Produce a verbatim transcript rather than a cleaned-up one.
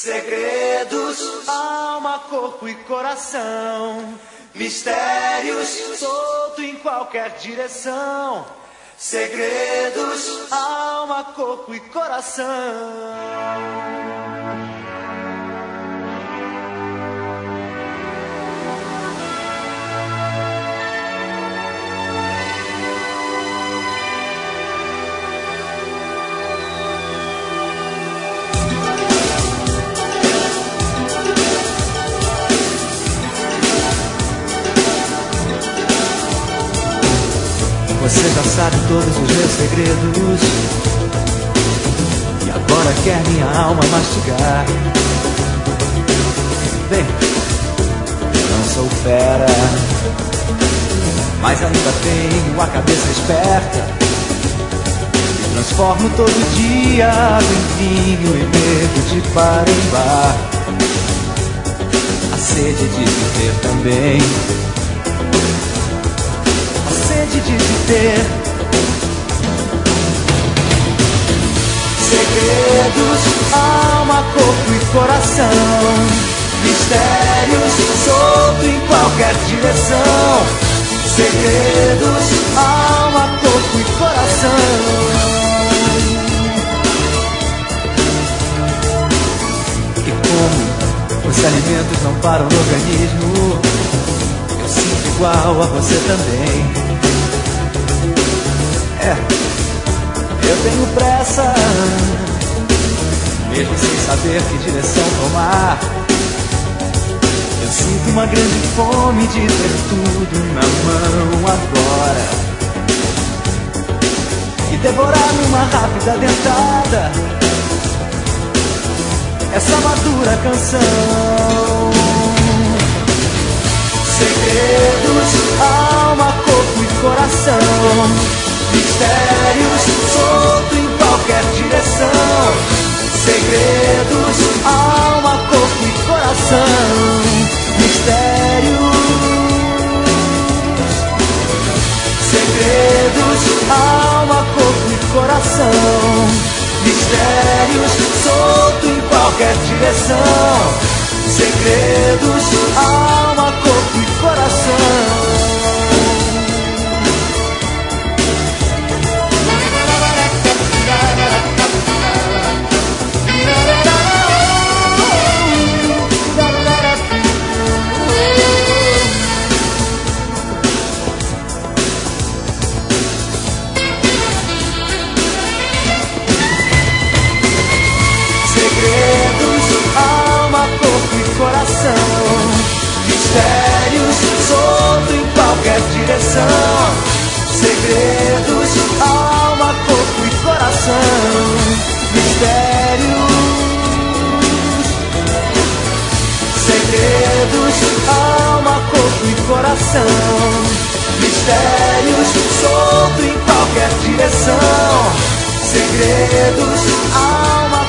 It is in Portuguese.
Segredos, alma, corpo e coração. Mistérios, solto em qualquer direção. Segredos, alma, corpo e coração. Você já sabe todos os meus segredos e agora quer minha alma mastigar. Bem, eu não sou fera, mas ainda tenho a cabeça esperta e transformo todo dia em vinho e bebo de par em bar. A sede de viver também, de viver. Segredos, alma, corpo e coração. Mistérios, solto em qualquer direção. Segredos, alma, corpo e coração. E como os alimentos não param no organismo, eu sinto igual a você também. É, eu tenho pressa, mesmo sem saber que direção tomar. Eu sinto uma grande fome de ter tudo na mão agora e devorar numa rápida dentada essa madura canção. Segredos, alma, corpo e coração. Mistérios, solto em qualquer direção. Segredos, alma, corpo e coração. Mistérios, segredos, alma, corpo e coração. Mistérios, solto em qualquer direção. Segredos, alma, corpo e coração. Coração, mistérios, solto em qualquer direção. Segredos, alma, corpo e coração. Mistérios, segredos, alma, corpo e coração. Mistérios, solto em qualquer direção. Segredos, alma,